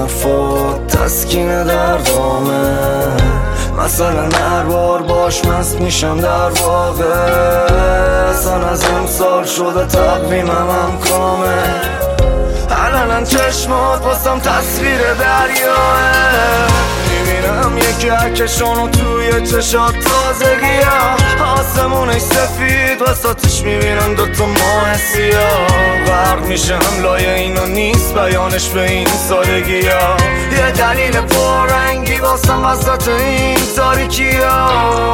فوت تسکین دردامه. مثلا هر بار باش مست میشم در واقع. اصلا از امسال شده تقویمم کامه. الان چشمات واسم تصویر دریاه. میبینم یکی عکسشونو توی چشات تازگی ها. آسمونش سفید وسطش میبینم دوتا ماه سیاه. غرق میشم لایه اینو نیست بیانش به این سادگی ها. یه دلیل پررنگی واسم وسط این تاریکی ها.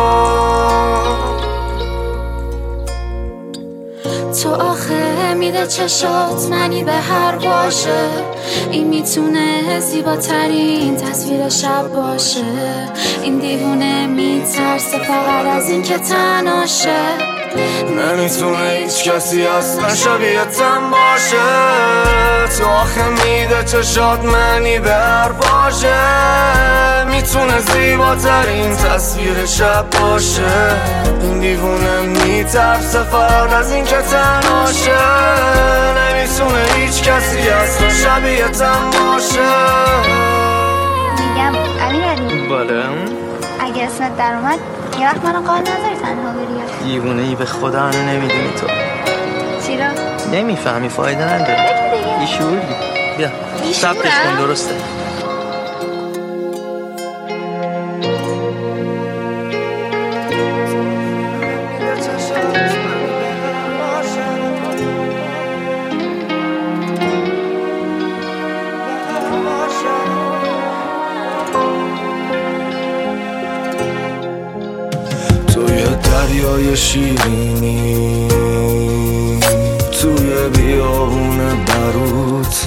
تو آخه میده چشات منی به هر باشه. این میتونه زیباترین تصویر شب باشه. این دیوونه میترسه فقط از این که تناشه. نمیتونه هیچ کسی اصلا شبیه‌تم باشه. تو آخه میده چشات منی به هر باشه. میتونه زیباترین تصویر شب باشه. این دیوونه میترسه فقط از این که تناشه. نمیتونه هیچ کسی اصلا شبیه‌تم باشه. میگم امیرعلی بالا اگه اسمت در اومد یه وقت منو قال نذاری تنها بری. دیوونه ای به خدا هنو نمیدونی تو. چرا؟ نمیفهمی فایده نداره. بگو دیگه. بیشوری. بیا سبتش کن درسته. دریای شیرینی توی بیابون بروت.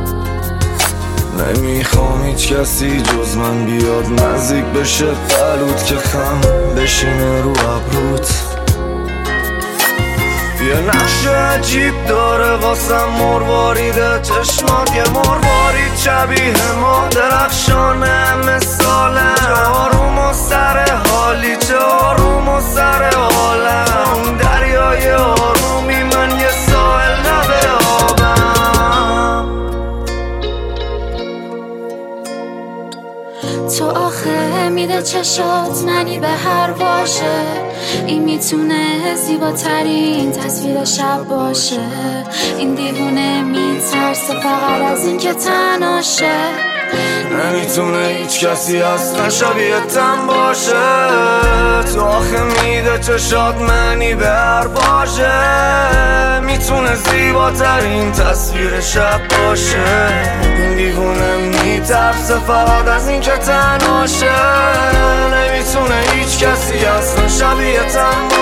نمیخوام هیچ کسی جز من بیاد نزدیک بشه قلوت که خم بشینه رو ابروت. یه نقش عجیب داره واسم مرواریده چشمات. یه مروارید شبیه ما درخشانه مثاله. چه آروم و سر حالی چه آروم و سر حالم. دریای آرومی من یه ساحل لب آبم. تو آخه میده چشات منی به هر باشه. این میتونه زیباترین تصویر شب باشه. این دیوونه میترسه فقط از این که تناشه. نمیتونه هیچ کسی اصلا شبیه‌تم باشه. تو آخه میده چشات منی به هر باشه. میتونه زیباترین تصویر شب باشه. این دیوونه میترسه فقط از این که تناشه. نمیتونه هیچ کسی اصلا شبیه‌تم باشه.